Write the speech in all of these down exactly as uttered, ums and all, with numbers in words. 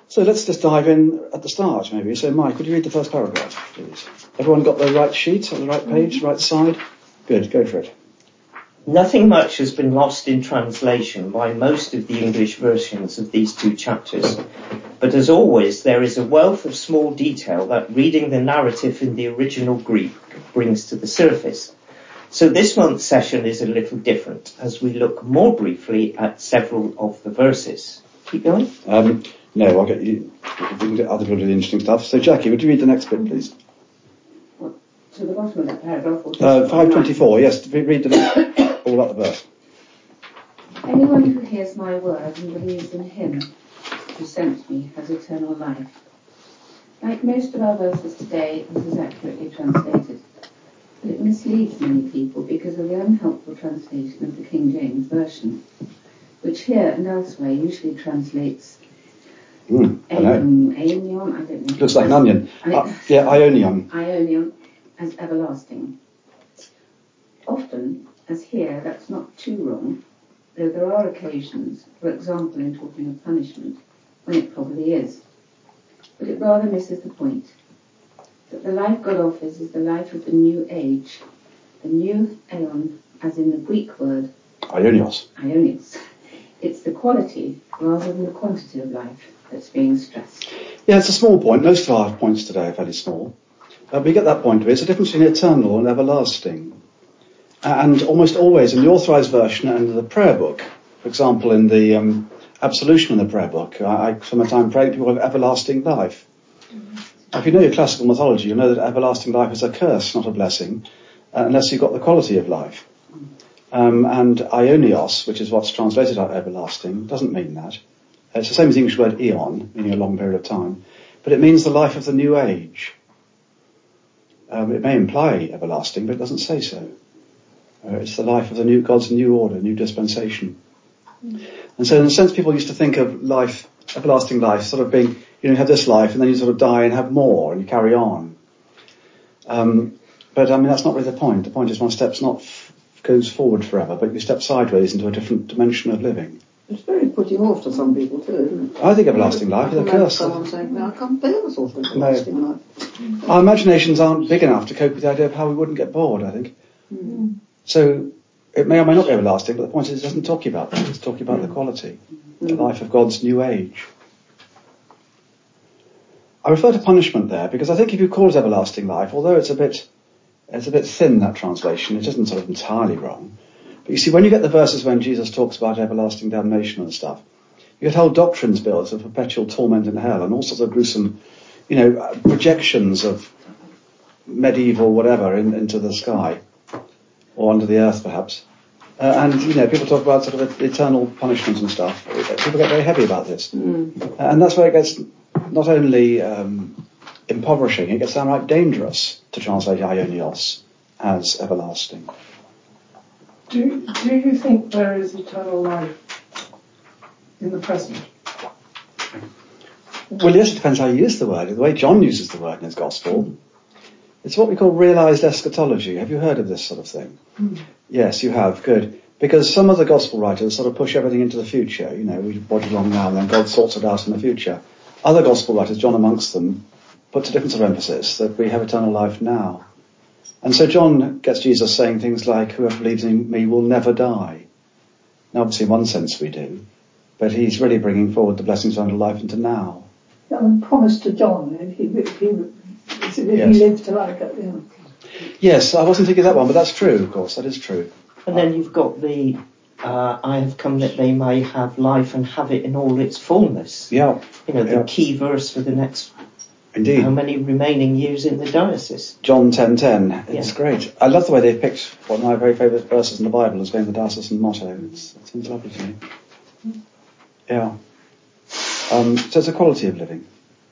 So let's just dive in at the start, maybe. So, Mike, would you read the first paragraph, please? Everyone got the right sheet on the right page, right side? Good, go for it. Nothing much has been lost in translation by most of the English versions of these two chapters, but as always there is a wealth of small detail that reading the narrative in the original Greek brings to the surface. So this month's session is a little different as we look more briefly at several of the verses. Keep going. Um, no, I'll get you, we can get other people to do the interesting stuff. So Jackie, would you read the next bit, please? To the bottom of that paragraph? Or Uh, five twenty-four, yes, read the, all about the verse. Anyone who hears my word and believes in him who sent me has eternal life. Like most of our verses today, this is accurately translated. But it misleads many people because of the unhelpful translation of the King James Version, which here and elsewhere usually translates Mm, I know. um, aionion, I don't know. Looks like an onion. Uh, yeah, ionion. Ionion as everlasting. Often, as here, that's not too wrong, though there are occasions, for example in talking of punishment, when it probably is. But it rather misses the point, that the life God offers is the life of the new age, the new aeon, as in the Greek word Ionios. Ionios. It's the quality rather than the quantity of life that's being stressed. Yeah, it's a small point. Most of our points today are fairly small. Uh, we get that point of it. It's the difference between eternal and everlasting. And almost always in the authorised version and the prayer book, for example, in the um, absolution in the prayer book, I, I spend my time praying people have everlasting life. Mm-hmm. If you know your classical mythology, you know that everlasting life is a curse, not a blessing, uh, unless you've got the quality of life. Um, and Ionios, which is what's translated as everlasting, doesn't mean that. It's the same as the English word eon, meaning a long period of time, but it means the life of the new age. Um, it may imply everlasting, but it doesn't say so. Uh, it's the life of the new God's new order, new dispensation. Mm. And so in a sense people used to think of life, everlasting life, sort of being, you know, you have this life and then you sort of die and have more and you carry on. Um, but I mean, that's not really the point. The point is one steps not, f- goes forward forever, but you step sideways into a different dimension of living. It's very putting off to some people too, isn't it? I think everlasting life is a curse. Someone saying, no, I can't bear the thought of everlasting no. life. Our imaginations aren't big enough to cope with the idea of how we wouldn't get bored, I think. Mm. So it may or may not be everlasting, but the point is it doesn't talk about that. It's talking about mm. the quality, mm. the life of God's new age. I refer to punishment there because I think if you call it everlasting life, although it's a bit, it's a bit thin, that translation, it isn't sort of entirely wrong. But you see, when you get the verses when Jesus talks about everlasting damnation and stuff, you get whole doctrines built of perpetual torment in hell and all sorts of gruesome, you know, projections of medieval whatever in, into the sky or under the earth perhaps. Uh, and, you know, people talk about sort of eternal punishment and stuff. People get very heavy about this. Mm. And that's where it gets not only um, impoverishing, it gets downright dangerous to translate Ionios as everlasting. Do, do you think there is eternal life in the present? Well, yes, it depends how you use the word. The way John uses the word in his gospel, it's what we call realised eschatology. Have you heard of this sort of thing? Mm. Yes, you have. Good. Because some of the gospel writers sort of push everything into the future. You know, we body along now and then God sorts it out in the future. Other gospel writers, John amongst them, puts a different sort of emphasis that we have eternal life now. And so John gets Jesus saying things like, whoever believes in me will never die. Now, obviously, in one sense we do, but he's really bringing forward the blessings of eternal life into now. And promise to John, if he, if he, if he yes. lived to like it. Yeah. Yes, I wasn't thinking of that one, but that's true, of course, that is true. And then you've got the, uh, I have come that they may have life and have it in all its fullness. Yeah. You know, the yeah. key verse for the next Indeed. How many remaining years in the diocese? John ten ten. It's yeah. great. I love the way they've picked one of my very favourite verses in the Bible as being the diocesan motto. It's, it seems lovely to me. Yeah. Um, so it's a quality of living.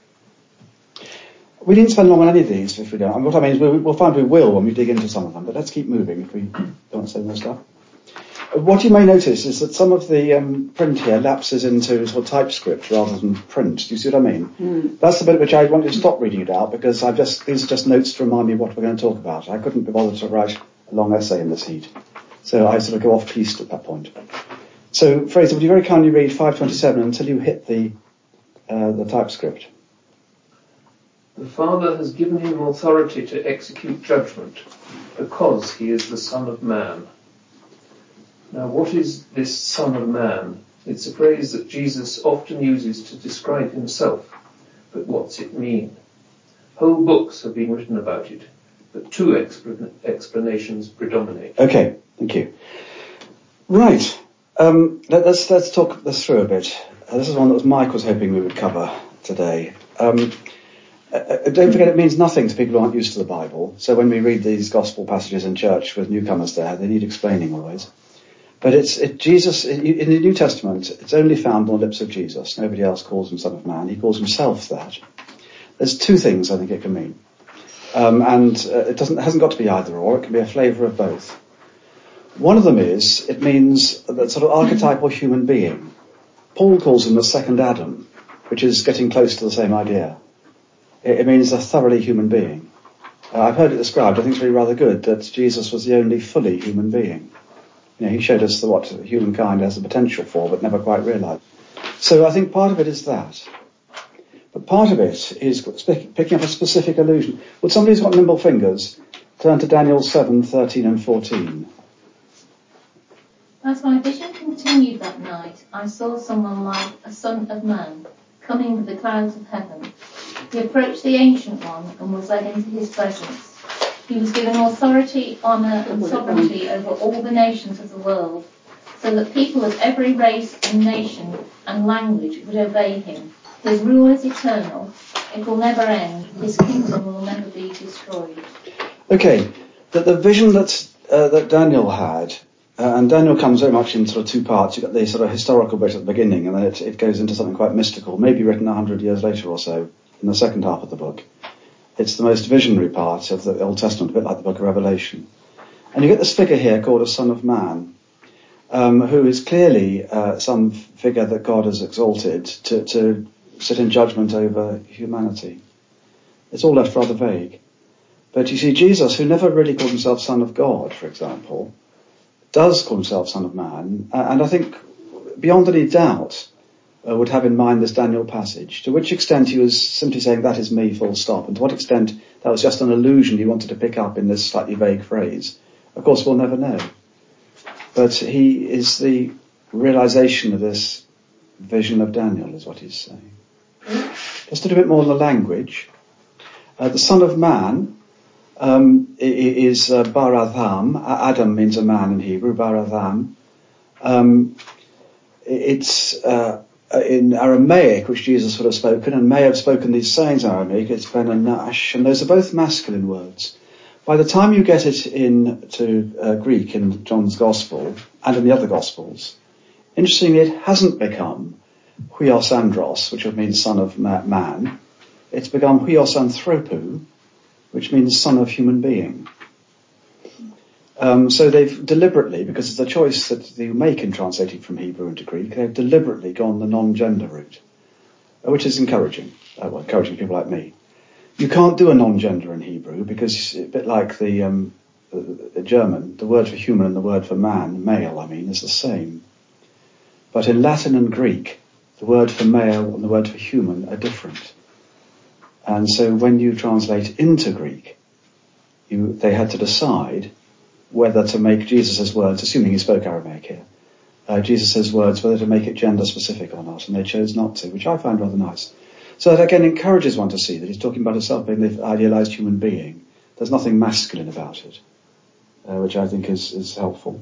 We didn't spend long on any of these if we don't. And what I mean is we'll, we'll find we will when we dig into some of them, but let's keep moving if we don't want to say more stuff. What you may notice is that some of the um, print here lapses into sort of TypeScript rather than print. Do you see what I mean? Mm. That's the bit which I want you to stop reading it out because I've just these are just notes to remind me what we're going to talk about. I couldn't be bothered to write a long essay in this heat, so I sort of go off piste at that point. So, Fraser, would you very kindly read five twenty-seven until you hit the uh, the typescript. The Father has given him authority to execute judgment, because he is the Son of Man. Now, what is this Son of Man? It's a phrase that Jesus often uses to describe himself, but what's it mean? Whole books have been written about it, but two expl- explanations predominate. Okay, thank you. Right, um, let, let's let's talk this through a bit. Uh, this is one that was Mike was hoping we would cover today. Um, uh, don't forget, it means nothing to people who aren't used to the Bible. So when we read these gospel passages in church with newcomers there, they need explaining always. But it's it, Jesus in the New Testament. It's only found on the lips of Jesus. Nobody else calls him Son of Man. He calls himself that. There's two things I think it can mean, um, and uh, it doesn't it hasn't got to be either or. It can be a flavour of both. One of them is it means that sort of archetypal human being. Paul calls him the second Adam, which is getting close to the same idea. It, it means a thoroughly human being. Uh, I've heard it described. I think it's really rather good that Jesus was the only fully human being. You know, he showed us the, what humankind has the potential for, but never quite realised. So I think part of it is that. But part of it is picking up a specific allusion. Would somebody who's got nimble fingers turn to Daniel seven, thirteen and fourteen? As my vision continued that night, I saw someone like a son of man, coming with the clouds of heaven. He approached the Ancient One and was led into his presence. He was given authority, honour and sovereignty over all the nations of the world, so that people of every race and nation and language would obey him. His rule is eternal. It will never end. His kingdom will never be destroyed. Okay, that the vision that uh, that Daniel had, uh, and Daniel comes very much in sort of two parts. You've got the sort of historical bit at the beginning, and then it, it goes into something quite mystical, maybe written a hundred years later or so, in the second half of the book. It's the most visionary part of the Old Testament, a bit like the book of Revelation. And you get this figure here called a Son of Man, um, who is clearly uh, some figure that God has exalted to, to sit in judgment over humanity. It's all left rather vague. But you see, Jesus, who never really called himself Son of God, for example, does call himself Son of Man, and I think beyond any doubt uh, would have in mind this Daniel passage, to which extent he was simply saying, that is me, full stop, and to what extent that was just an allusion he wanted to pick up in this slightly vague phrase. Of course, we'll never know. But he is the realization of this vision of Daniel, is what he's saying. Just a little bit more on the language. Uh, the Son of Man um, is uh, Bar Adam. Adam means a man in Hebrew, Bar Adam. Um, it's uh, in Aramaic, which Jesus would have spoken, and may have spoken these sayings in Aramaic. It's Ben and Nash, and those are both masculine words. By the time you get it into uh, Greek in John's Gospel and in the other Gospels, interestingly, it hasn't become huios andros, which would mean son of man. It's become huios anthropou, which means son of human being. Um, so they've deliberately, because it's a choice that you make in translating from Hebrew into Greek, they've deliberately gone the non-gender route, which is encouraging, uh, well, encouraging people like me. You can't do a non-gender in Hebrew because, a bit like the, um, the, the German, the word for human and the word for man, male, I mean, is the same. But in Latin and Greek, the word for male and the word for human are different. And so when you translate into Greek, you, they had to decide whether to make Jesus' words, assuming he spoke Aramaic here, uh, Jesus' words, whether to make it gender specific or not, and they chose not to, which I find rather nice. So that again encourages one to see that he's talking about himself being the idealized human being. There's nothing masculine about it, uh, which I think is, is helpful.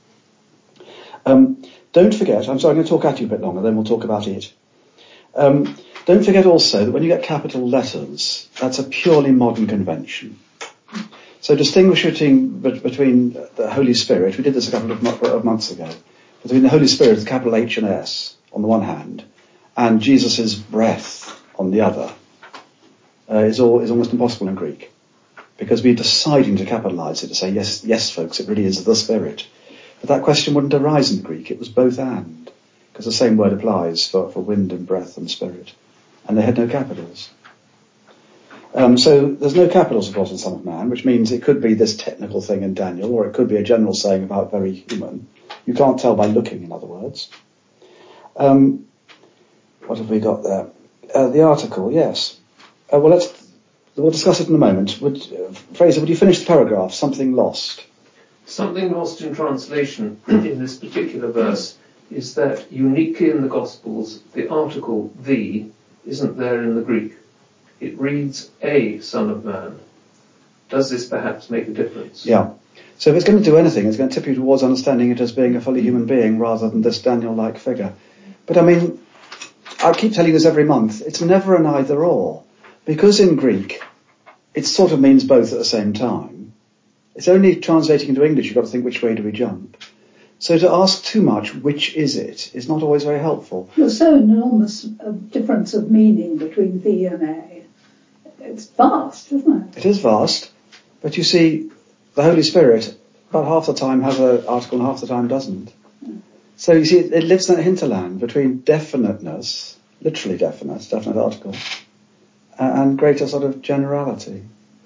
Um, don't forget, I'm sorry, I'm going to talk at you a bit longer, then we'll talk about it. Um, don't forget also that when you get capital letters, that's a purely modern convention. So distinguish between, between the Holy Spirit, we did this a couple of, mo- of months ago, between the Holy Spirit, the capital H and S on the one hand, and Jesus' breath on the other, uh, is, all, is almost impossible in Greek. Because we're deciding to capitalize it, to say, yes, yes folks, it really is the Spirit. But that question wouldn't arise in Greek, it was both and. Because the same word applies for, for wind and breath and spirit. And they had no capitals. Um, so there's no capitals, of course, in Son of Man, which means it could be this technical thing in Daniel, or it could be a general saying about very human. You can't tell by looking, in other words. Um, what have we got there? Uh, the article, yes. Uh, well, let's we'll discuss it in a moment. Would, uh, Fraser, would you finish the paragraph? Something lost. Something lost in translation in this particular verse is that uniquely in the Gospels, the article "the" isn't there in the Greek. It reads "a Son of Man." Does this perhaps make a difference? Yeah. So if it's going to do anything, it's going to tip you towards understanding it as being a fully human being rather than this Daniel-like figure. But I mean, I keep telling you this every month, it's never an either-or. Because in Greek, it sort of means both at the same time. It's only translating into English you've got to think which way do we jump. So to ask too much, which is it, is not always very helpful. There's so enormous a difference of meaning between the and a. It's vast, isn't it? It is vast. But you see, the Holy Spirit, about half the time has an article and half the time doesn't. So you see, it, it lives in that hinterland between definiteness, literally definite, definite article, and greater sort of generality.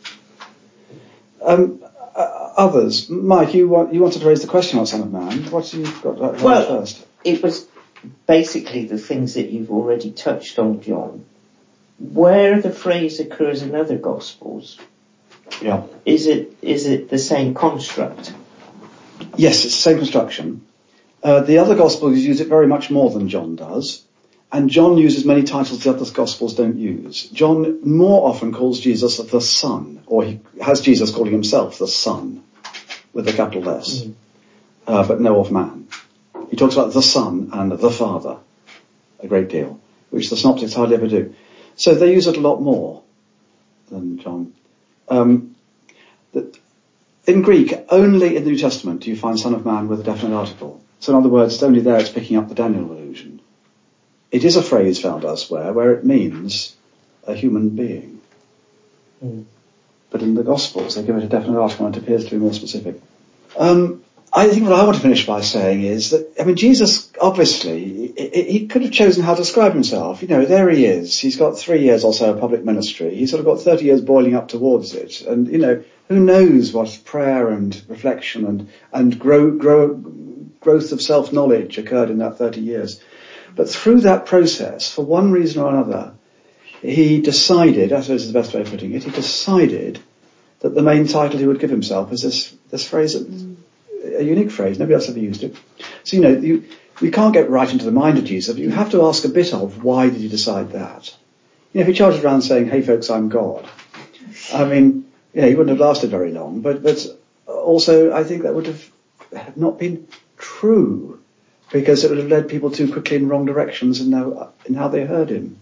Um, uh, others, Mike, you want, you wanted to raise the question about Son of Man. What have you got right well, first? It was basically the things that you've already touched on, John. Where the phrase occurs in other Gospels, Yeah. is it is it the same construct? Yes, it's the same construction. Uh, the other Gospels use it very much more than John does. And John uses many titles the other Gospels don't use. John more often calls Jesus the Son, or he has Jesus calling himself the Son, with a capital S, mm. uh, but no of man. He talks about the Son and the Father a great deal, which the Synoptics hardly ever do. So they use it a lot more than John. Um, the, in Greek, only in the New Testament do you find Son of Man with a definite article. So in other words, it's only there it's picking up the Daniel allusion. It is a phrase found elsewhere where it means a human being. Mm. But in the Gospels, they give it a definite article and it appears to be more specific. Um, I think what I want to finish by saying is that, I mean, Jesus, obviously, he could have chosen how to describe himself. You know, there he is. He's got three years or so of public ministry. He's sort of got thirty years boiling up towards it. And, you know, who knows what prayer and reflection and, and grow, grow, growth of self-knowledge occurred in that thirty years. But through that process, for one reason or another, he decided, I suppose is the best way of putting it, he decided that the main title he would give himself is this, this phrase, mm. a unique phrase, nobody else ever used it. So, you know, you, we can't get right into the mind of Jesus, but you have to ask a bit of, why did he decide that? You know, if he charged around saying, hey folks, I'm God, I mean, you know, he wouldn't have lasted very long, but, but also I think that would have not been true, because it would have led people too quickly in wrong directions in, their, in how they heard him.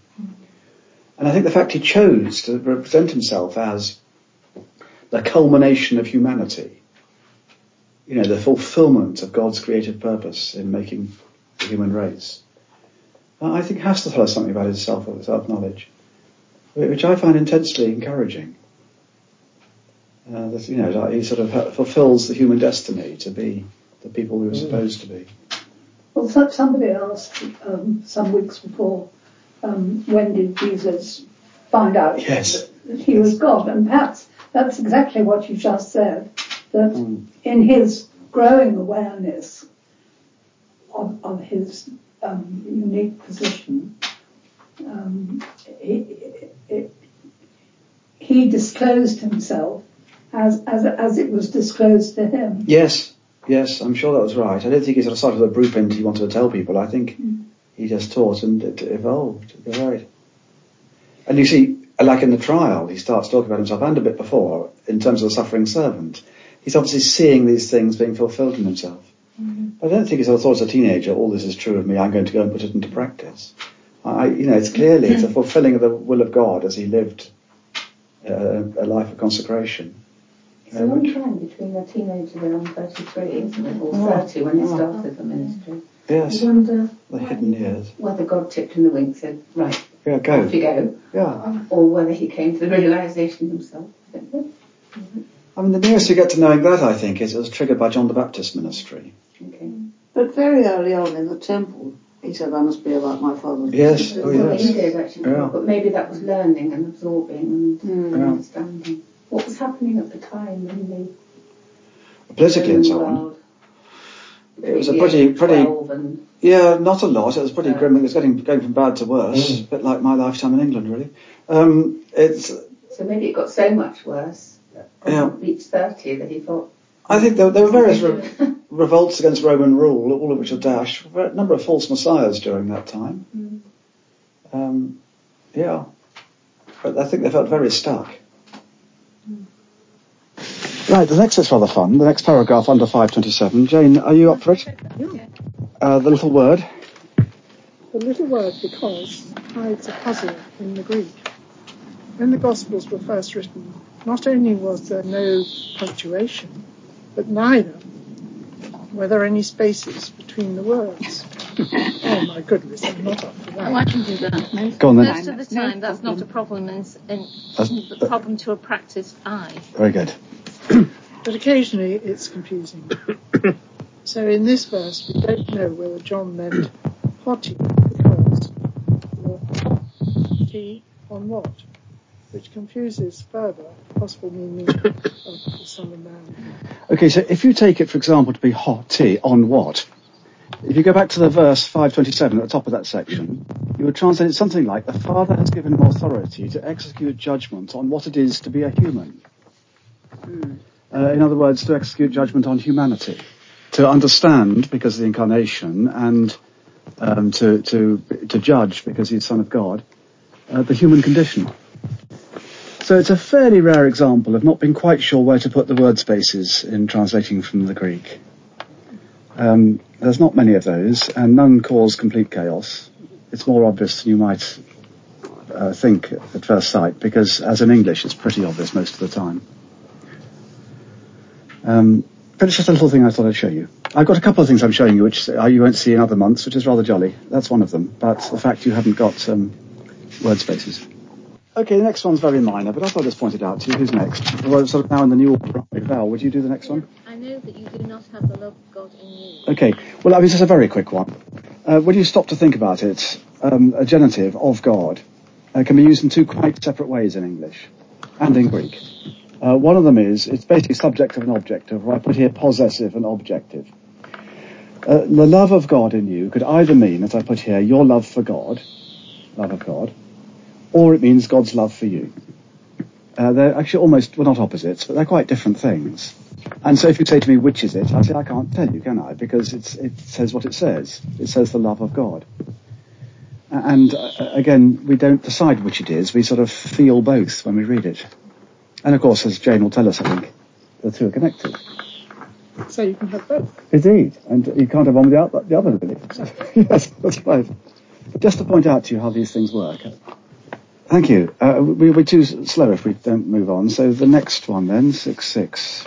And I think the fact he chose to represent himself as the culmination of humanity, you know, the fulfillment of God's creative purpose in making the human race, I think has to tell us something about his self, self-knowledge, which I find intensely encouraging. Uh, that, you know, he sort of fulfills the human destiny to be the people we were supposed to be. Well, so, somebody asked um, some weeks before, um, when did Jesus find out yes. that he was God? And perhaps that's exactly what you just said, that mm. in his growing awareness of, of his um, unique position, um, he, it, he disclosed himself as, as as it was disclosed to him. Yes, yes, I'm sure that was right. I don't think he sort of started with a blueprint he wanted to tell people. I think mm. he just taught and it evolved. You're right. And you see, like in the trial, he starts talking about himself, and a bit before, in terms of the suffering servant. He's obviously seeing these things being fulfilled in himself. Mm-hmm. I don't think he sort of thought as a teenager, all this is true of me, I'm going to go and put it into practice. I, you know, it's clearly, it's a fulfilling of the will of God as he lived uh, a life of consecration. It's a long time between the teenager and thirty-three, isn't it? Or thirty when he started the ministry. Yes. I wonder the hidden years. Whether God tipped him the wing and said, right, yeah, go. off you go. Yeah. Or whether he came to the realisation himself. I don't know. Mm-hmm. I mean, the nearest you get to knowing that, I think, is it was triggered by John the Baptist's ministry. Okay. But very early on in the temple, he said, I must be like my father. Yes, oh well, yes. He did actually, yeah. But maybe that was learning and absorbing and mm. yeah. understanding. What was happening at the time in the politically and so on. it was a pretty, pretty, and yeah, not a lot. It was pretty Uh, grim. It was getting going from bad to worse. Mm. A bit like my lifetime in England, really. Um, it's. so maybe it got so much worse on Yeah. reached thirty that he thought. I think there, there were various re- revolts against Roman rule, all of which were dashed. A number of false messiahs during that time. Mm. Um, yeah, but I think they felt very stuck. Right, the next is rather fun. The next paragraph under five twenty-seven. Jane, are you up for it? Yeah. Uh, the little word. The little word because hides a puzzle in the Greek. When the Gospels were first written, not only was there no punctuation, but neither were there any spaces between the words. Oh my goodness, I'm not up for that. Oh, I can do that. Go on then. Most of the time, that's not a problem in, in That's- the problem to a practiced eye. Very good. But occasionally it's confusing. So in this verse, we don't know whether John meant hoti because or hoti on what, which confuses further the possible meaning of the Son of Man. Okay, so if you take it, for example, to be hoti on what? If you go back to the verse five twenty-seven at the top of that section, you would translate it something like, the Father has given him authority to execute judgment on what it is to be a human. Mm. Uh, in other words, to execute judgment on humanity. To understand, because of the incarnation, and um, to, to, to judge, because he's Son of God, uh, the human condition. So it's a fairly rare example of not being quite sure where to put the word spaces in translating from the Greek. Um, there's not many of those, and none cause complete chaos. It's more obvious than you might uh, think at first sight, because as in English, it's pretty obvious most of the time. Um, but it's just a little thing I thought I'd show you. I've got a couple of things I'm showing you which uh, you won't see in other months, which is rather jolly. That's one of them. But the fact you haven't got um, word spaces. Okay, the next one's very minor, but I thought I'd just point it out to you. Who's next? Well, sort of now in the new order. Val, would you do the next one? I know that you do not have the love of God in you. Okay, well, I mean, just a very quick one. Uh, when you stop to think about it, um, a genitive of God uh, can be used in two quite separate ways in English and in Greek. Uh, one of them is, it's basically subjective and objective, or I put here possessive and objective. Uh, the love of God in you could either mean, as I put here, your love for God, love of God, or it means God's love for you. Uh, they're actually almost, well, not opposites, but they're quite different things. And so if you say to me, which is it? I say, I can't tell you, can I? Because it's, it says what it says. It says the love of God. And uh, again, we don't decide which it is. We sort of feel both when we read it. And of course, as Jane will tell us, I think, the two are connected. So you can have both. Indeed. And you can't have one without the other, really. Yes, that's right. Just to point out to you how these things work. Thank you. Uh, we'll be too slow if we don't move on. So the next one then, six six.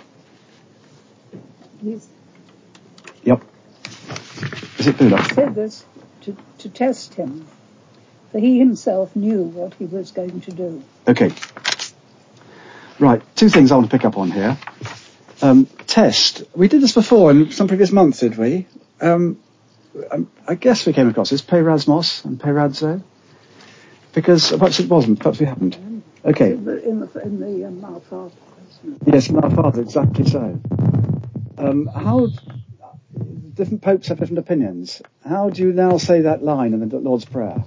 He's Yep. Is it Bula? said this to, to test him, for he himself knew what he was going to do. Okay. Right, two things I want to pick up on here. Um, test. We did this before in some previous month, did we? Um, I guess we came across this, perasmos and peradzo. Because perhaps it wasn't, perhaps we haven't. Okay. In the, in the, in the um, Our Father. Yes, in Our Father, exactly so. Um, how, different popes have different opinions. How do you now say that line in the Lord's Prayer?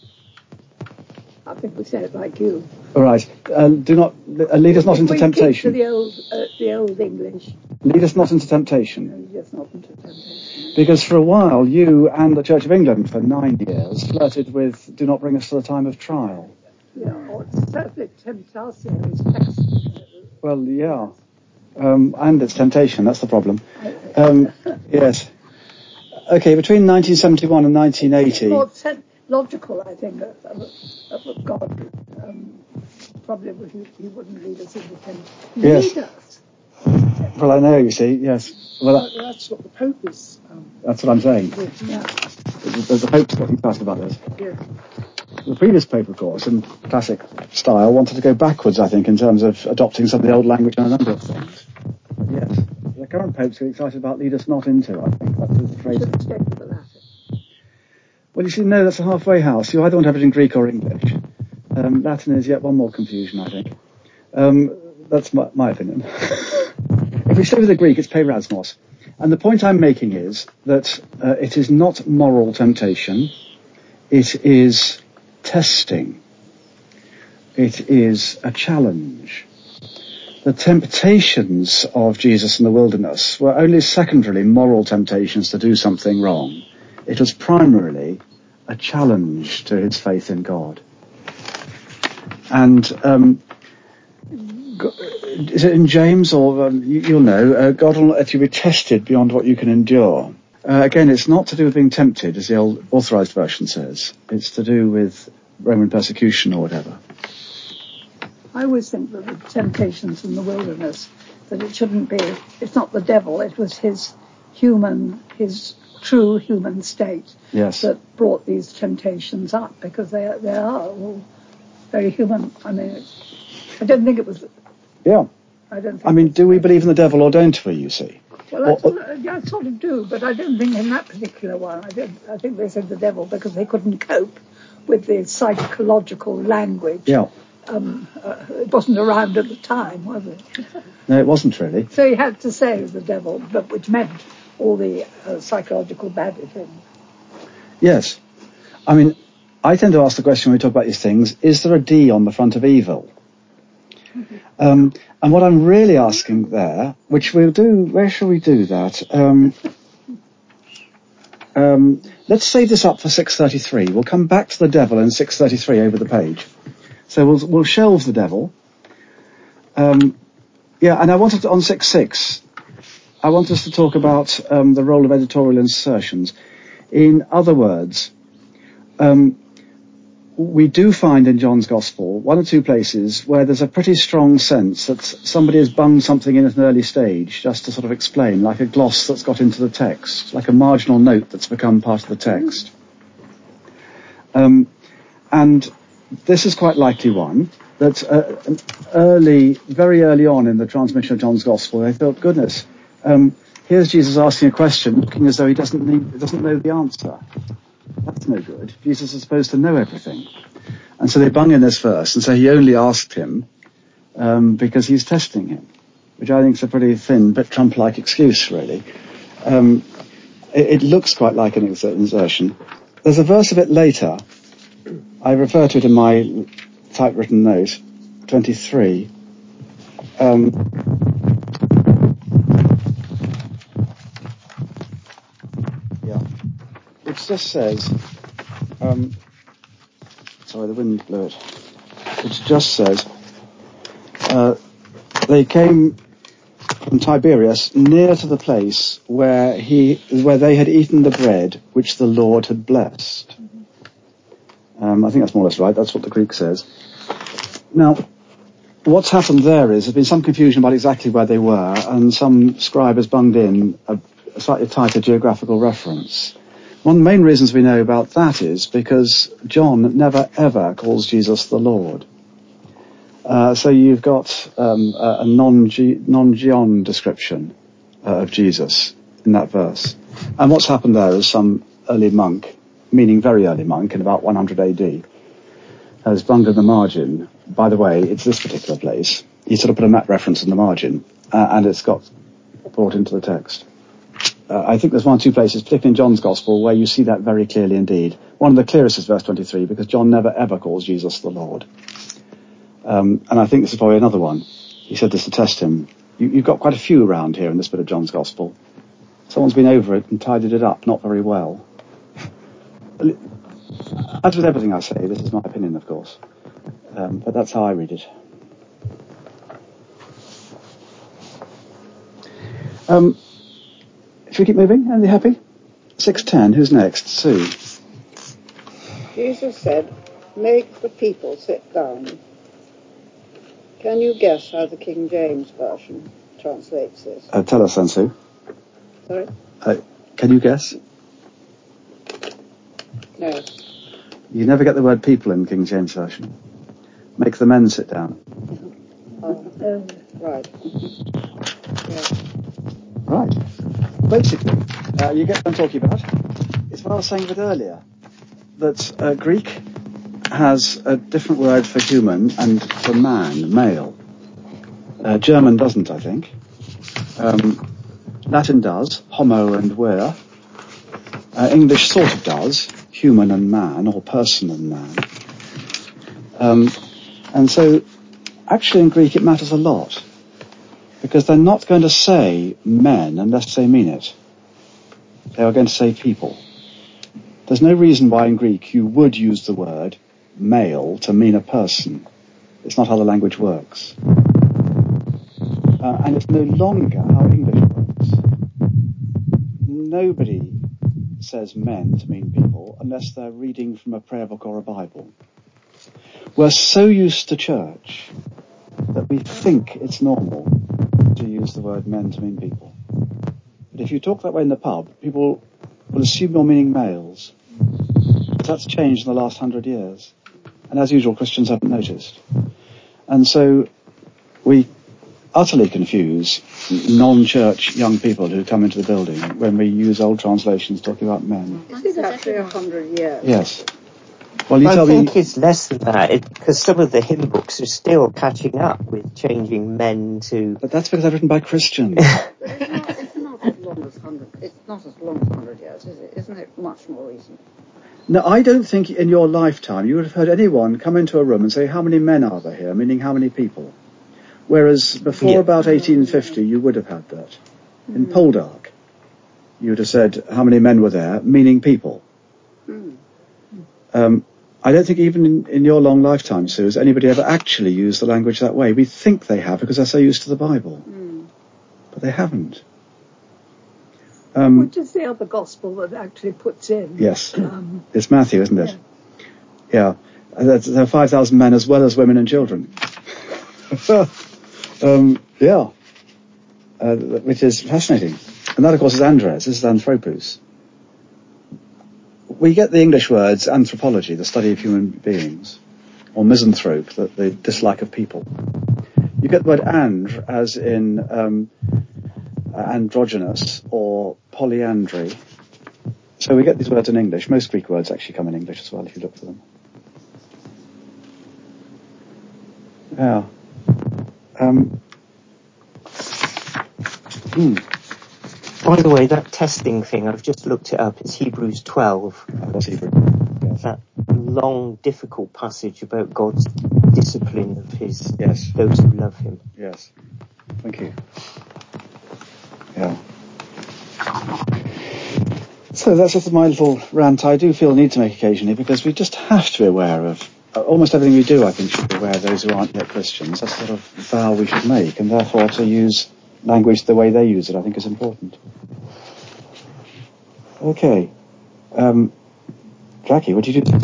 I think we say it like you. All right. Uh, do not uh, lead us not into we temptation. Keep to the old, uh, the old English. Lead us not into temptation. No, just not into temptation. Because for a while, you and the Church of England for nine years flirted with "Do not bring us to the time of trial." Yeah, or certainly temptation is test. Well, yeah. Um, and it's temptation. That's the problem. Um, yes. Okay. Between nineteen seventy-one and nineteen eighty. It's more sen- logical, I think, of, of, of God. Um, probably he, he wouldn't lead us into temptation. Yes. Lead us. Well, I know, you see, yes. Well, that, Well, that's what the Pope is. Um, that's what I'm saying. yeah. The, the Pope's got excited about this. Yeah. The previous Pope, of course, in classic style, wanted to go backwards, I think, in terms of adopting some of the old language and a number of things. But yes, the current Pope's getting excited about lead us not into, I think. That's the phrase. Should stay with the Latin. Well, you see, no, that's a halfway house. You either want to have it in Greek or English. Um, Latin is yet one more confusion, I think. Um, that's my, my opinion. If we stay with the Greek, it's perasmos. And the point I'm making is that uh, it is not moral temptation, it is testing. It is a challenge. The temptations of Jesus in the wilderness were only secondarily moral temptations to do something wrong. It was primarily a challenge to his faith in God. And um, is it in James, or um, you, you'll know, uh, God will not let you be tested beyond what you can endure. Uh, again, it's not to do with being tempted, as the old authorized version says. It's to do with Roman persecution or whatever. I always think that the temptations in the wilderness, that it shouldn't be, it's not the devil, it was his human, his true human state yes. that brought these temptations up, because they, they are all very human. I mean, it's, I don't think it was... Yeah. I don't think I mean, do we believe in the devil or don't we, you see? Well, I, sort of, I sort of do, but I don't think in that particular one. I, don't, I think they said the devil because they couldn't cope with the psychological language. Yeah. Um, uh, it wasn't around at the time, was it? No, it wasn't really. So he had to say the devil, but which meant all the uh, psychological bad things. Yes. I mean, I tend to ask the question when we talk about these things, is there a D on the front of evil? Mm-hmm. Um, and what I'm really asking there, which we'll do, where shall we do that? Um, um, let's save this up for six thirty-three. We'll come back to the devil in six thirty-three over the page. So we'll, we'll shelve the devil. Um, yeah, and I wanted to, on six six, I want us to talk about um, the role of editorial insertions. In other words, um, we do find in John's Gospel one or two places where there's a pretty strong sense that somebody has bunged something in at an early stage just to sort of explain, like a gloss that's got into the text, like a marginal note that's become part of the text. Um, and this is quite likely one that uh, early, very early on in the transmission of John's Gospel, they thought, goodness, um, here's Jesus asking a question, looking as though he doesn't need, doesn't know the answer. That's no good. Jesus is supposed to know everything. And so they bung in this verse and say he only asked him um, because he's testing him, which I think is a pretty thin, bit Trump-like excuse, really. Um, it, it looks quite like an insertion. There's a verse a bit later. I refer to it in my typewritten note, twenty-three. Um, yeah. It just says... Um, sorry, the wind blew it. It just says, uh, they came from Tiberias near to the place where he, where they had eaten the bread which the Lord had blessed. Um, I think that's more or less right. That's what the Greek says. Now, what's happened there is there's been some confusion about exactly where they were, and some scribe has bunged in a, a slightly tighter geographical reference. One of the main reasons we know about that is because John never ever calls Jesus the Lord. Uh, so you've got um, a, a non-John description uh, of Jesus in that verse. And what's happened there is some early monk, meaning very early monk, in about one hundred A D, has bunged in the margin. By the way, it's this particular place. He sort of put a map reference in the margin, uh, and it's got brought into the text. Uh, I think there's one or two places, particularly in John's Gospel, where you see that very clearly indeed. One of the clearest is verse twenty-three, because John never ever calls Jesus the Lord. Um, and I think this is probably another one. He said this to test him. You, you've got quite a few around here in this bit of John's Gospel. Someone's been over it and tidied it up, not very well. As with everything I say, this is my opinion, of course. Um, but that's how I read it. Um, should we keep moving? Are they happy? six ten, who's next? Sue. Jesus said, "Make the people sit down." Can you guess how the King James Version translates this? Uh, tell us then, Sue. Sorry? Uh, can you guess? No. You never get the word people in King James Version. Make the men sit down. Oh, um, right. Yeah. Right. Basically, uh, you get what I'm talking about. It's what I was saying a bit earlier, that uh, Greek has a different word for human and for man, male. Uh, German doesn't, I think. Um, Latin does, homo and ver. Uh, English sort of does, human and man, or person and man. Um, and so, actually in Greek it matters a lot, because they're not going to say men unless they mean it. They are going to say people. There's no reason why in Greek you would use the word male to mean a person. It's not how the language works. Uh, and it's no longer how English works. Nobody says men to mean people unless they're reading from a prayer book or a Bible. We're so used to church that we think it's normal to use the word men to mean people. But if you talk that way in the pub, people will assume you're meaning males. That's changed in the last hundred years. And as usual, Christians haven't noticed. And so we utterly confuse non-church young people who come into the building when we use old translations talking about men. This is actually a hundred years. Yes. Well, you I tell think me... it's less than that, it, because some of the hymn books are still catching up with changing men to... But that's because they're written by Christians. It's not, it's not as long as hundred. It's not as long as hundred years, is it? Isn't it much more recent? No, I don't think in your lifetime you would have heard anyone come into a room and say, how many men are there here, meaning how many people. Whereas before Yeah. about eighteen fifty, you would have had that. In Poldark, you would have said how many men were there, meaning people. Mm. Um, I don't think even in, in your long lifetime, Sue, has anybody ever actually used the language that way. We think they have because they're so used to the Bible. Mm. But they haven't. Um, Which is the other gospel that actually puts in. yes. Um, It's Matthew, isn't it? Yeah. yeah. There are five thousand men as well as women and children. um, yeah. Uh, which is fascinating. And that, of course, is Andres. This is Anthropos. We get the English words anthropology, the study of human beings, or misanthrope, the, the dislike of people. You get the word andr as in um, androgynous or polyandry. So we get these words in English. Most Greek words actually come in English as well, if you look for them. Yeah. Um, hmm. By the way, that testing thing, I've just looked it up, it's Hebrews twelve. That's Hebrew. Yes. That long, difficult passage about God's discipline of his, Yes. those who love him. Yes. Thank you. Yeah. So that's just my little rant I do feel the need to make occasionally, because we just have to be aware of uh, almost everything we do, I think, should be aware of those who aren't yet Christians. That's the sort of vow we should make, and therefore to use language the way they use it, I think, is important. Okay. Um, Jackie, what did you do?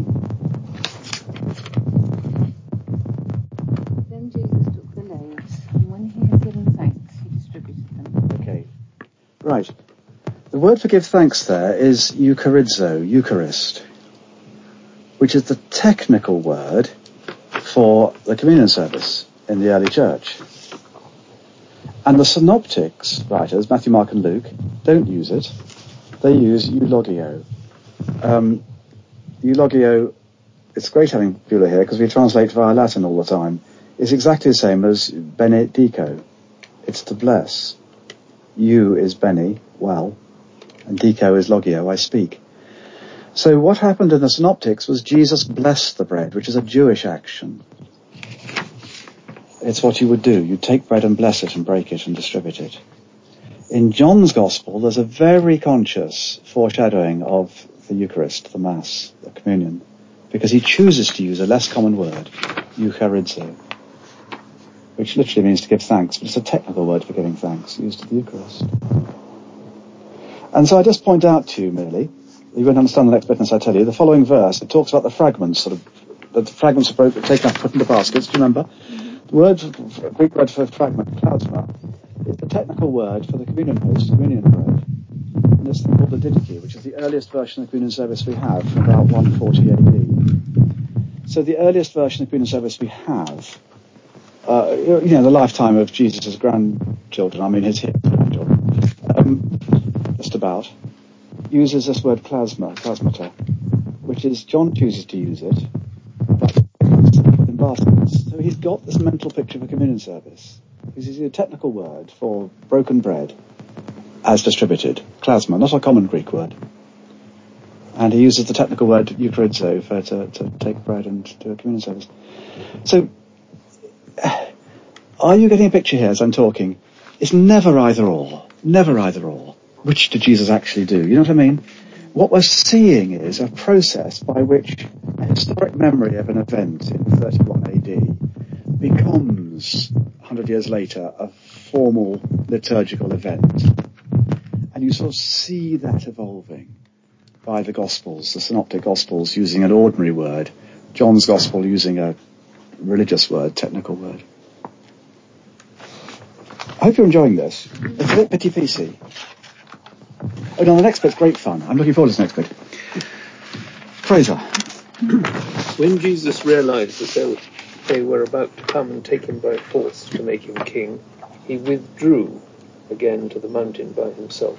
Then Jesus took the loaves, and when he had given thanks, he distributed them. Okay. Right. The word for give thanks there is eucharizo, Eucharist, which is the technical word for the communion service in the early church. And the synoptics writers, Matthew, Mark and Luke, don't use it. They use eulogio. Um, eulogio, it's great having Beulah here because we translate via Latin all the time. It's exactly the same as benedico. It's to bless. Eu is bene, well, and dico is logio, I speak. So what happened in the synoptics was Jesus blessed the bread, which is a Jewish action. It's what you would do. You'd take bread and bless it and break it and distribute it. In John's Gospel, there's a very conscious foreshadowing of the Eucharist, the Mass, the Communion, because he chooses to use a less common word, eucharizo, which literally means to give thanks, but it's a technical word for giving thanks, used to the Eucharist. And so I just point out to you, merely, you won't understand the next bit unless I tell you, the following verse, it talks about the fragments, sort of, the fragments are broken, taken up, put into baskets, do you remember? The word, for, Greek word for fragment, plasma, is the technical word for the communion host, communion bread, in this thing called the Didache, which is the earliest version of the communion service we have from about one forty A D. So the earliest version of the communion service we have, uh, you know, the lifetime of Jesus' grandchildren, I mean his his grandchildren, um, just about, uses this word plasma, plasmata, which is, John chooses to use it, but in baskets. So he's got this mental picture of a communion service. This is a technical word for broken bread as distributed. Klasma, not a common Greek word. And he uses the technical word eucharizo for to, to take bread and do a communion service. So, are you getting a picture here as I'm talking? It's never either or. Never either or. Which did Jesus actually do? You know what I mean? What we're seeing is a process by which a historic memory of an event in thirty-one A D becomes, one hundred years later, a formal liturgical event. And you sort of see that evolving by the Gospels, the Synoptic Gospels using an ordinary word, John's Gospel using a religious word, technical word. I hope you're enjoying this. It's a bit pitty-piecey. Oh no, the next bit's great fun. I'm looking forward to this next bit. Fraser. When Jesus realized that they were, they were about to come and take him by force to make him king, he withdrew again to the mountain by himself.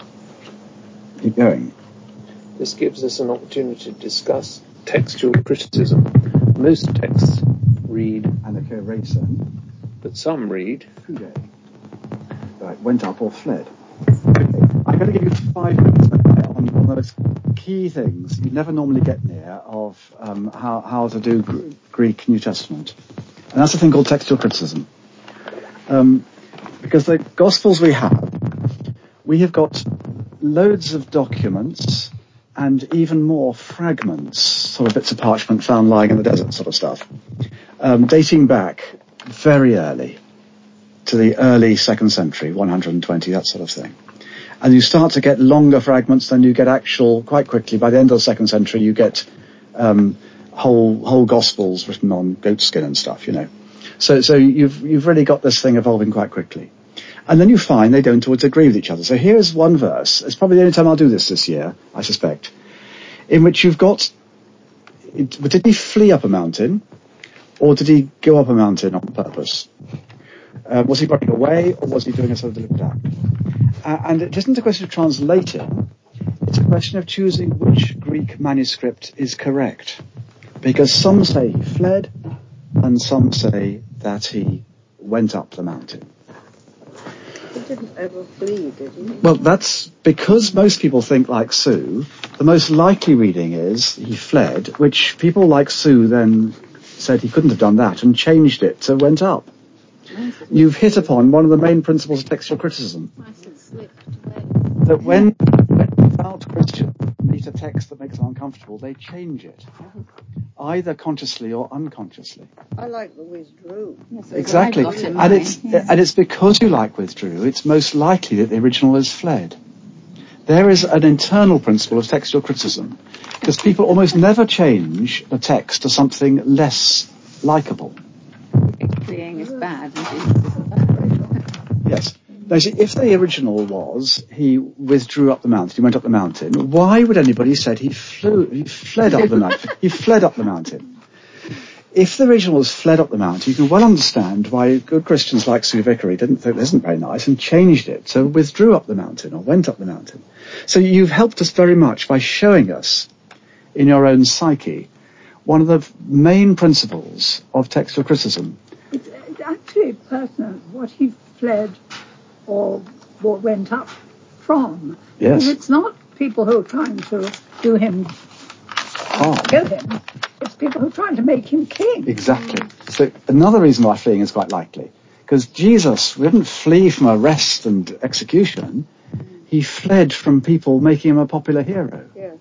Keep going. This gives us an opportunity to discuss textual criticism. Most texts read Anachoresen, but some read Fuge. Right, went up or fled. Okay, I'm going to give you five minutes on one of those key things you never normally get near of um, how, how to do Gr- Greek New Testament. And that's a thing called textual criticism. Um, because the Gospels we have, we have got loads of documents and even more fragments, sort of bits of parchment found lying in the desert sort of stuff, um, dating back very early to the early second century, one hundred twenty, that sort of thing. And you start to get longer fragments than you get actual, quite quickly. By the end of the second century, you get um, whole whole Gospels written on goatskin and stuff, you know. So so you've you've really got this thing evolving quite quickly. And then you find they don't always agree with each other. So here's one verse. It's probably the only time I'll do this this year, I suspect, in which you've got, did he flee up a mountain, or did he go up a mountain on purpose? Uh, was he running away, or was he doing a sort of deliberate act? Uh, and it isn't a question of translating, it's a question of choosing which Greek manuscript is correct. Because some say he fled, and some say that he went up the mountain. He didn't ever flee, did he? Well, that's because most people think like Sue. The most likely reading is he fled, which people like Sue then said he couldn't have done that and changed it to went up. You've hit upon one of the main principles of textual criticism. That when, when devout Christians meet a text that makes them uncomfortable, they change it, either consciously or unconsciously. I like the withdrew. Yes, Exactly, and mind, it's yeah. and it's because you like withdrew. It's most likely that the original is fled. There is an internal principle of textual criticism, because people almost never change the text to something less likable. Fleeing is bad. And Yes. Now, see, if the original was he withdrew up the mountain, he went up the mountain, why would anybody said he flew? He fled up the mountain. He fled up the mountain. If the original was fled up the mountain, you can well understand why good Christians like Sue Vickery didn't think this isn't very nice and changed it to withdrew up the mountain or went up the mountain. So you've helped us very much by showing us in your own psyche one of the main principles of textual criticism. It's, it's actually pertinent what he fled or what went up from. Yes. Because it's not people who are trying to do him, Oh. kill him. It's people who are trying to make him king. Exactly. So another reason why fleeing is quite likely, because Jesus didn't flee from arrest and execution. He fled from people making him a popular hero. Yes.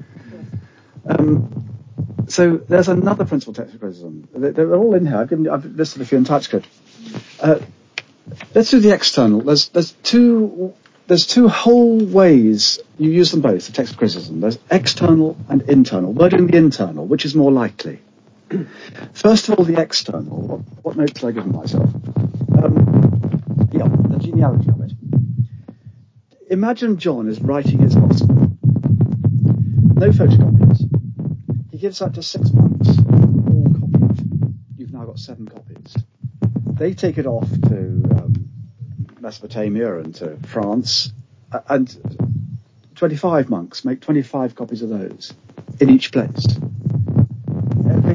Um, so there's another principle of textual criticism. They're, they're all in here. I've, given, I've listed a few in TypeScript. Uh, let's do the external. There's there's two there's two whole ways you use them both. The textual criticism. There's external and internal. We're doing the internal, which is more likely. First of all, the external. What, what notes did I give myself? Um, yeah, the genealogy of it. Imagine John is writing his gospel. No photocopies. He gives that to six monks, all copied. You've now got seven copies. They take it off to um, Mesopotamia and to France, uh, and twenty-five monks make twenty-five copies of those in each place. Every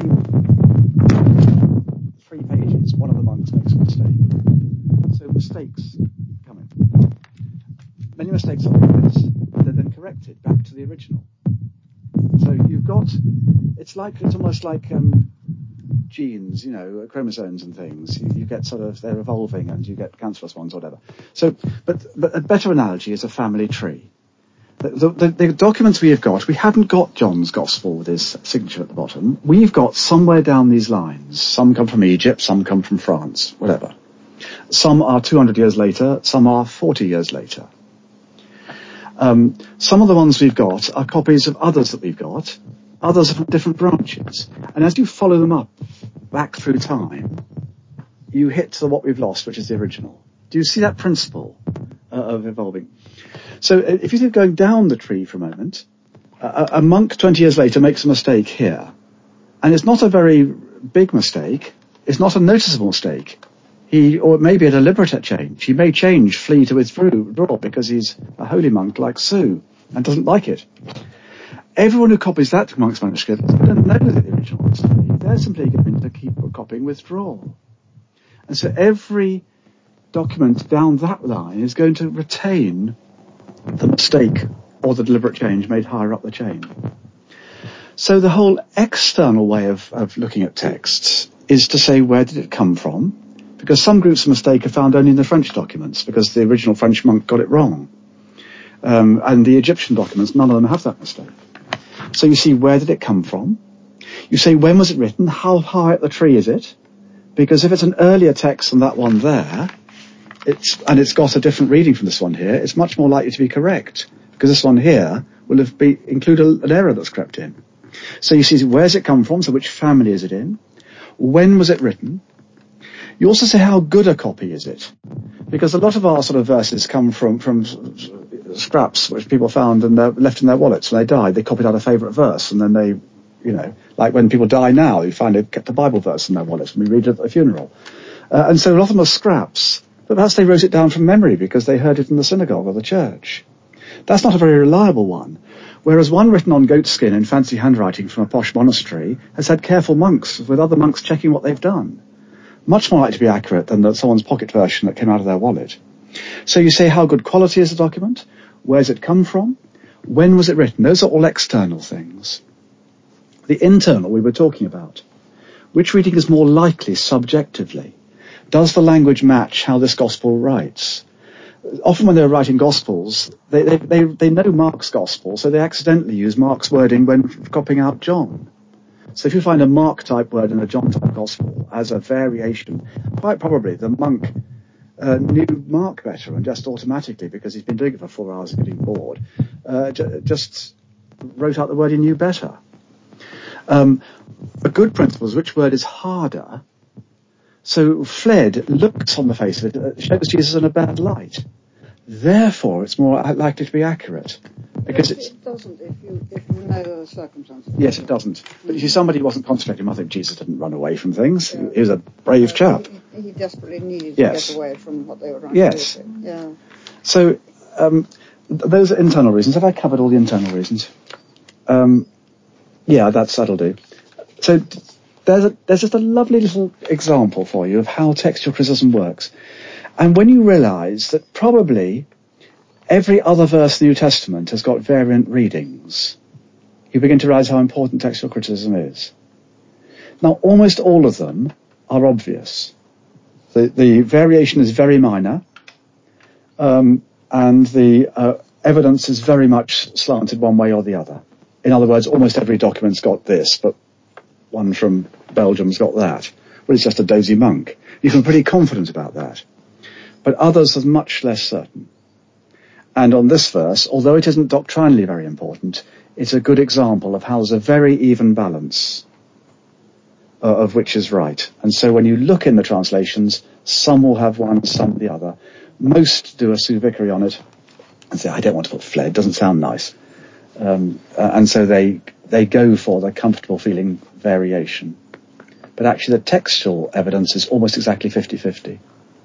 three pages, one of the monks makes a mistake. So mistakes come in. mistakes are obvious, they're then corrected back to the original. So you've got, it's like, it's almost like um, genes, you know, chromosomes and things. You, you get sort of, they're evolving and you get cancerous ones or whatever. So, but, but a better analogy is a family tree. The, the, the documents we have got, we haven't got John's Gospel with his signature at the bottom. We've got somewhere down these lines. Some come from Egypt, some come from France, whatever. Some are two hundred years later, some are forty years later. Um, some of the ones we've got are copies of others that we've got. Others are from different branches. And as you follow them up back through time, you hit to what we've lost, which is the original. Do you see that principle uh, of evolving? So if you think going down the tree for a moment, a, a monk twenty years later makes a mistake here. And it's not a very big mistake. It's not a noticeable mistake. He, or it may be a deliberate change. He may change, flee to withdraw because he's a holy monk like Sue and doesn't like it. Everyone who copies that monk's manuscript doesn't know that the original is flee. They're simply going to keep copying withdrawal. And so every document down that line is going to retain the mistake or the deliberate change made higher up the chain. So the whole external way of, of looking at texts is to say, where did it come from? Because some groups of mistake are found only in the French documents, because the original French monk got it wrong. Um, and the Egyptian documents, none of them have that mistake. So you see, where did it come from? You say, when was it written? How high up the tree is it? Because if it's an earlier text than that one there, it's, and it's got a different reading from this one here, it's much more likely to be correct. Because this one here will have be, include a, an error that's crept in. So you see, where's it come from? So which family is it in? When was it written? You also say, how good a copy is it? Because a lot of our sort of verses come from, from scraps which people found and they're left in their wallets when they died. They copied out a favourite verse and then they, you know, like when people die now, you find they've kept a Bible verse in their wallets and we read it at a funeral. Uh, and so a lot of them are scraps, but perhaps they wrote it down from memory because they heard it in the synagogue or the church. That's not a very reliable one. Whereas one written on goatskin in fancy handwriting from a posh monastery has had careful monks with other monks checking what they've done. Much more likely to be accurate than the, someone's pocket version that came out of their wallet. So you say, how good quality is the document? Where's it come from? When was it written? Those are all external things. The internal we were talking about. Which reading is more likely subjectively? Does the language match how this gospel writes? Often when they're writing gospels, they, they, they, they know Mark's gospel, so they accidentally use Mark's wording when copying out John. So if you find a Mark-type word in a John-type gospel as a variation, quite probably the monk uh, knew Mark better and just automatically, because he's been doing it for four hours and getting bored, uh, j- just wrote out the word he knew better. Um, a good principle is which word is harder. So fled looks on the face of it, shows Jesus in a bad light. Therefore, it's more likely to be accurate. Because yes, it's, it doesn't if you, if you know the circumstances. Yes, it doesn't. But you see, somebody who wasn't concentrating. I think Jesus didn't run away from things. Yeah. He was a brave uh, chap. He, he desperately needed Yes. to get away from what they were trying Yes. to do. Yeah. So, um, th- those are internal reasons. Have I covered all the internal reasons? Um, yeah, that's, that'll do. So, there's, a, there's just a lovely little example for you of how textual criticism works. And when you realise that probably every other verse in the New Testament has got variant readings, you begin to realise how important textual criticism is. Now, almost all of them are obvious. The, the variation is very minor, um, and the uh, evidence is very much slanted one way or the other. In other words, almost every document's got this, but one from Belgium's got that. Well, it's just a dozy monk. You can be pretty confident about that. But others are much less certain. And on this verse, although it isn't doctrinally very important, it's a good example of how there's a very even balance uh, of which is right. And so when you look in the translations, some will have one, some the other. Most do a Sue Vickery on it and say, I don't want to put fled, doesn't sound nice. Um, uh, and so they they go for the comfortable feeling variation. But actually the textual evidence is almost exactly fifty-fifty.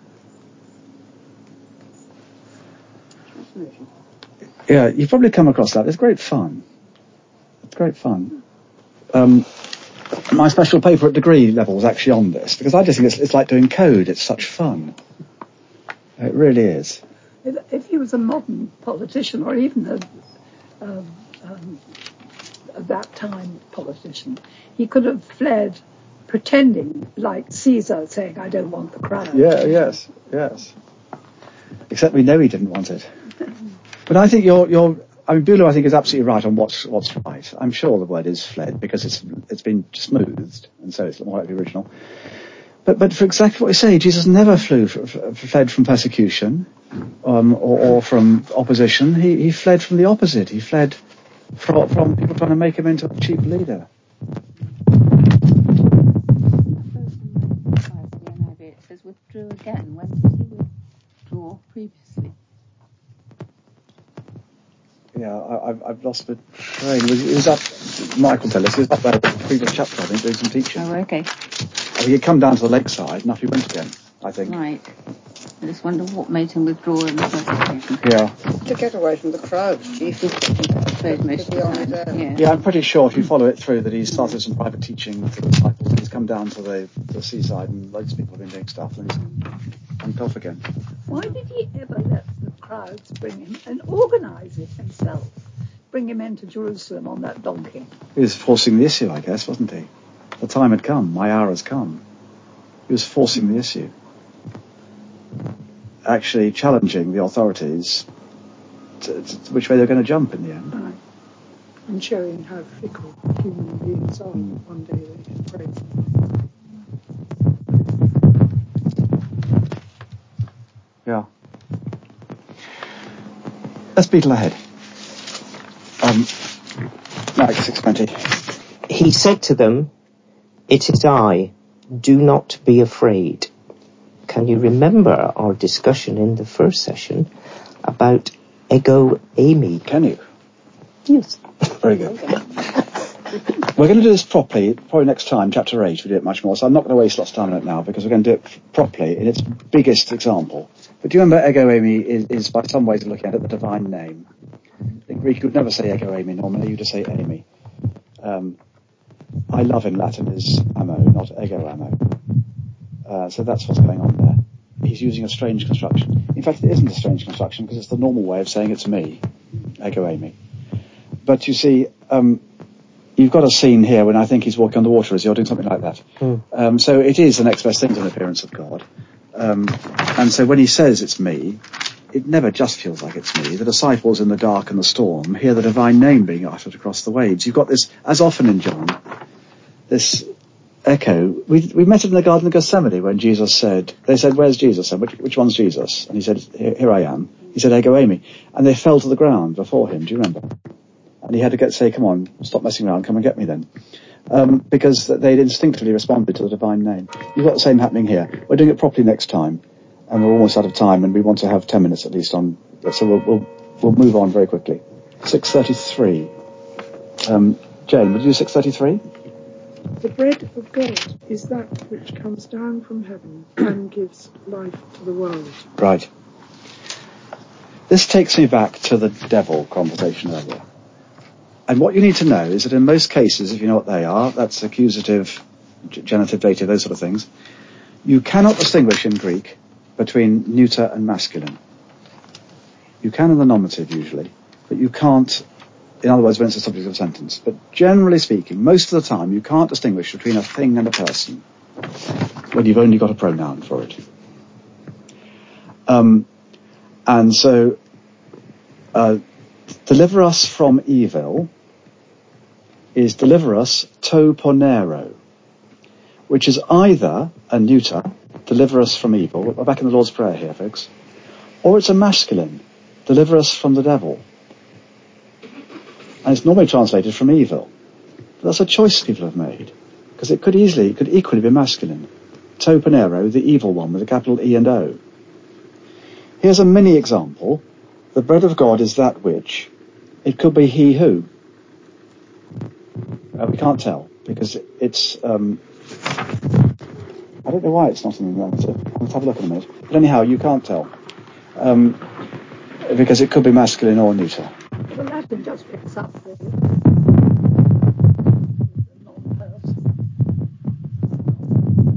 Yeah, you've probably come across that. It's great fun. It's great fun. Um, my special paper at degree level was actually on this, because I just think it's, it's like doing code. It's such fun. It really is. If, if you was a modern politician, or even a, um, um, at that time politician, he could have fled pretending, like Caesar saying, I don't want the crowd. Yeah, yes, yes. Except we know he didn't want it. But I think you're, you're, I mean, Bülow, I think, is absolutely right on what's, what's right. I'm sure the word is fled because it's, it's been smoothed, and so it's more like the original. But, but for exactly what you say, Jesus never flew, f- f- fled from persecution, um, or, or from opposition. He, he fled from the opposite. He fled from, from people trying to make him into a cheap leader. It says withdrew again. When did he withdraw previously? Yeah, I, I've, I've lost the train. It was, it was up, Michael tell us, he was up there in the previous chapter, I think, doing some teaching. Oh, okay. I think he'd come down to the lakeside, and off he went again, I think. Right. I just wonder what made him withdraw in the first occasion. Yeah. To get away from the crowds, chief. I suppose most of the time. Yeah. Yeah, I'm pretty sure if you follow it through that he started some private teaching to the disciples. He's come down to the, the seaside and loads of people have been doing stuff and he's went off again. Why did he ever let the crowds bring him and organise it himself? Bring him into Jerusalem on that donkey? He was forcing the issue, I guess, wasn't he? The time had come. My hour has come. He was forcing the issue. Actually challenging the authorities to, to which way they're going to jump in the end. Right. And showing how fickle human beings are. One day they can praise them. Yeah. Let's beetle ahead. Um, Mark six twenty. He said to them, "It is I, do not be afraid." Can you remember our discussion in the first session about ego eimi? Can you? Yes. Very good. We're going to do this properly, probably next time, chapter eight, we do it much more, so I'm not going to waste lots of time on it now, because we're going to do it properly in its biggest example. But do you remember ego eimi is, is by some ways of looking at it, the divine name? In Greek, you would never say ego eimi normally, you just say eimi. Um, I love in Latin is amo, not ego amo. Uh, so that's what's going on there. He's using a strange construction. In fact, it isn't a strange construction because it's the normal way of saying it's me, ego eimi. But you see, um, you've got a scene here when I think he's walking on the water, is he, or doing something like that. Mm. Um, so it is the next best thing to an appearance of God. Um, and so when he says it's me, it never just feels like it's me. The disciples in the dark and the storm hear the divine name being uttered across the waves. You've got this, as often in John, this echo. We we met it in the Garden of Gethsemane when Jesus said, they said, where's Jesus? And which, which one's Jesus? And he said, here, here I am. He said, ego eimi. And they fell to the ground before him. Do you remember? And he had to get say, come on, stop messing around, come and get me then. Um, because they'd instinctively responded to the divine name. You've got the same happening here. We're doing it properly next time. And we're almost out of time, and we want to have ten minutes at least on, so we'll, we'll, we'll move on very quickly. six thirty-three. Um, Jane, would you do six thirty-three? The bread of God is that which comes down from heaven and gives life to the world. Right. This takes me back to the devil conversation earlier. And what you need to know is that in most cases, if you know what they are, that's accusative, genitive, dative, those sort of things, you cannot distinguish in Greek between neuter and masculine. You can in the nominative usually, but you can't, in other words, when it's a subject of a sentence. But generally speaking, most of the time, you can't distinguish between a thing and a person when you've only got a pronoun for it. Um, and so, uh, deliver us from evil is deliver us to ponero, which is either a neuter, deliver us from evil, we're back in the Lord's Prayer here, folks, or it's a masculine, deliver us from the devil. And it's normally translated from evil. But that's a choice people have made, because it could easily, it could equally be masculine. To ponero, the evil one with a capital E and O. Here's a mini example. The bread of God is that which, it could be he who. Uh, we can't tell, because it, it's, um, I don't know why it's not in the nominative. Let's have a look in a minute. But anyhow, you can't tell. Um, because it could be masculine or neuter. The Latin just picks up the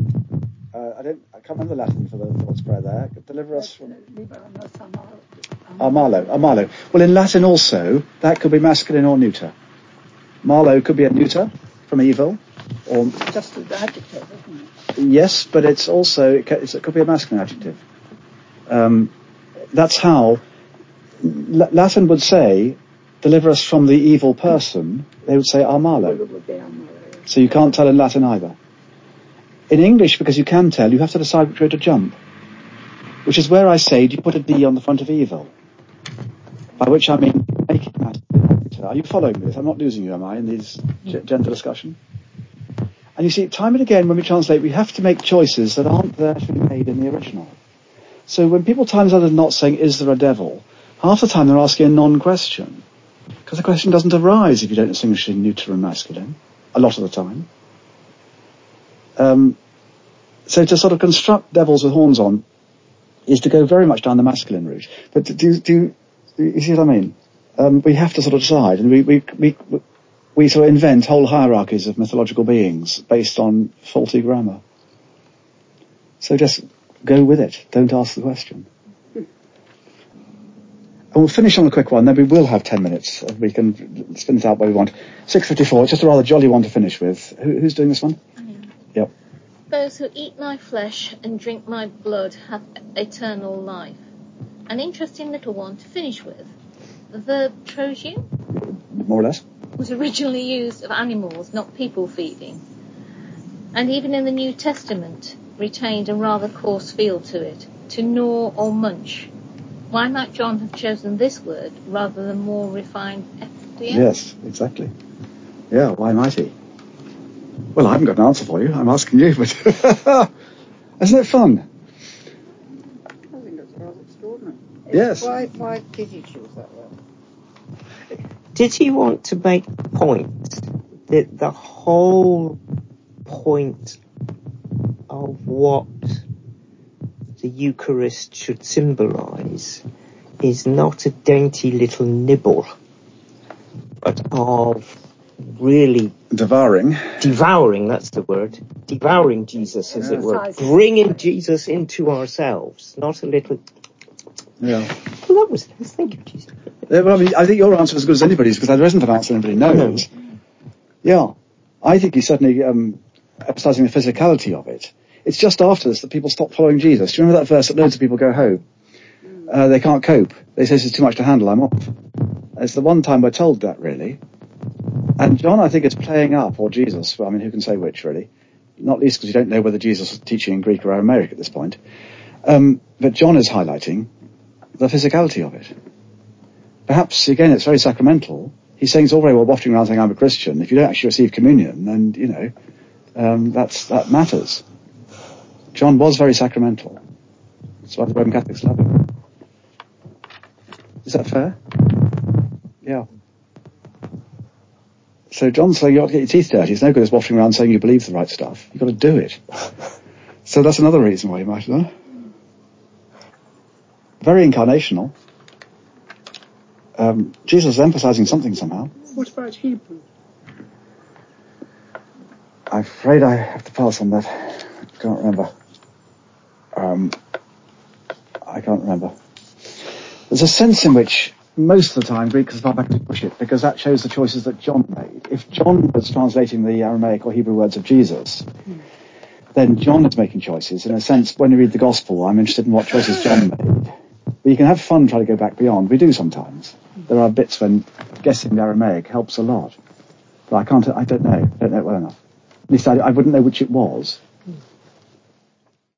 uh, I don't, I can't remember the Latin for the Lord's Prayer there. Deliver us from... Armalo. Armalo. Well, in Latin also, that could be masculine or neuter. Marlo could be a neuter from evil, or Just an adjective, isn't it? yes, but it's also it, ca- it could be a masculine adjective. Um, that's how L- Latin would say, "Deliver us from the evil person." They would say Armalo. It would be Armalo. So you can't tell in Latin either. In English, because you can tell, you have to decide which way to jump. Which is where I say, do you put a D on the front of evil? By which I mean, make it masculine. Are you following me? I'm not losing you, am I, in these g- gender discussion? And you see, time and again, when we translate, we have to make choices that aren't there to be made in the original. So when people times out are not saying, is there a devil? Half the time they're asking a non-question. Because the question doesn't arise if you don't distinguish between neuter and masculine. A lot of the time. Um, so to sort of construct devils with horns on is to go very much down the masculine route. But do, do, do you see what I mean? Um, we have to sort of decide, and we, we, we, we sort of invent whole hierarchies of mythological beings based on faulty grammar. So just go with it. Don't ask the question. And we'll finish on a quick one, then we will have ten minutes. We can spin it out where we want. six fifty-four, it's just a rather jolly one to finish with. Who, who's doing this one? Yep. Those who eat my flesh and drink my blood have eternal life. An interesting little one to finish with. The verb trosion More or less. was originally used of animals, not people feeding. And even in the New Testament, retained a rather coarse feel to it, to gnaw or munch. Why might John have chosen this word rather than more refined F D M? Yes, exactly. Yeah, why might he? Well, I haven't got an answer for you. I'm asking you, but isn't it fun? I think it's rather extraordinary. Yes. Why, why did you choose that word? Did he want to make the point that the whole point of what the Eucharist should symbolise is not a dainty little nibble, but of really Devouring. devouring, that's the word, devouring Jesus, as it were, bringing Jesus into ourselves, not a little... Yeah. Well, that was nice, thank you, Jesus. Yeah, well, I mean, I think your answer is as good as anybody's, because there isn't an answer anybody knows. Yeah. I think he's certainly um, emphasising the physicality of it. It's just after this that people stop following Jesus. Do you remember that verse that loads of people go home? Uh, they can't cope. They say this is too much to handle, I'm off. It's the one time we're told that, really. And John, I think, is playing up, or Jesus, well, I mean, who can say which, really? Not least because you don't know whether Jesus was teaching in Greek or Aramaic at this point. Um, but John is highlighting the physicality of it. Perhaps, again, it's very sacramental. He's saying it's all very well wafting around saying, I'm a Christian. If you don't actually receive communion, then, you know, um, that's, that matters. John was very sacramental. That's why the Roman Catholics love him. Is that fair? Yeah. So John's saying you ought to get your teeth dirty. It's no good as wafting around saying you believe the right stuff. You've got to do it. So that's another reason why you might have done. Very incarnational. Um, Jesus is emphasising something somehow. What about Hebrew? I'm afraid I have to pass on that. I can't remember. Um, I can't remember. There's a sense in which most of the time Greek is far better to push it, because that shows the choices that John made. If John was translating the Aramaic or Hebrew words of Jesus, then John is making choices. In a sense, when you read the Gospel, I'm interested in what choices John made. But you can have fun trying to go back beyond. We do sometimes. There are bits when guessing the Aramaic helps a lot. But I can't, I don't know. I don't know it well enough. At least I, I wouldn't know which it was.